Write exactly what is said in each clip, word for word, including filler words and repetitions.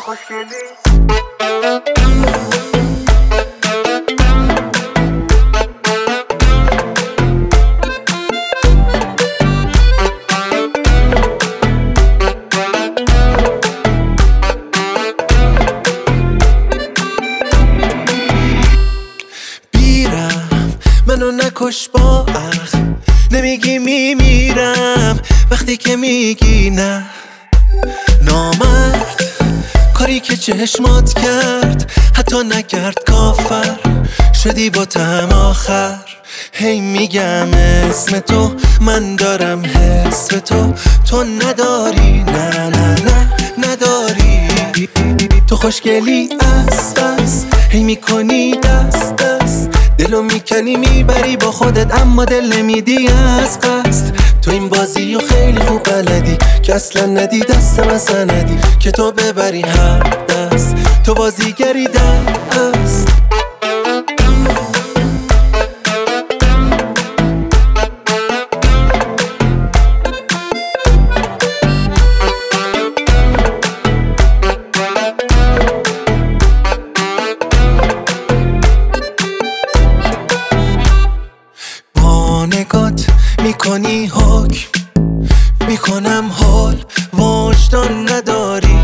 خوشگلی. منو نکش با عقل، نمیگی میمیرم وقتی که میگی نه. نامرد کاری که چشمات کرد حتی نکرد کافر، شدی با تم آخر. هی میگم اسم تو، من دارم حس به تو، تو نداری، نه نه نه نداری. تو خوشگلی است است، هی میکنی دست دست، دلو میکنی میبری با خودت اما دل نمیدی از قصد. تو این بازی و خیلی خوب بلدی که اصلا ندی دستم اصلا ندی که تو ببری هر دست. تو بازیگری دست. نگات میکنی حکم، میکنم حال وجدان نداری.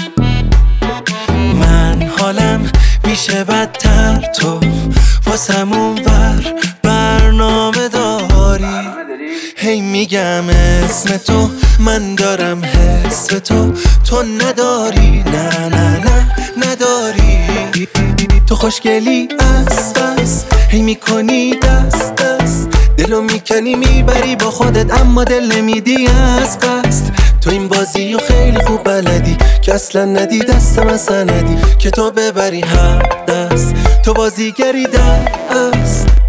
من حالم میشه بدتر، تو واسم اونور برنامه داری. هی میگم اسم تو، من دارم حس به تو، تو نداری، نه نه نه نداری. تو خوشگلی است است، هی میکنی دست دست، دلو میکنی میبری با خودت اما دل نمیدی از قصد. تو این بازی و خیلی خوب بلدی که اصلا ندی دستم اصلا ندی که تو ببری هر دست. تو بازیگری دست.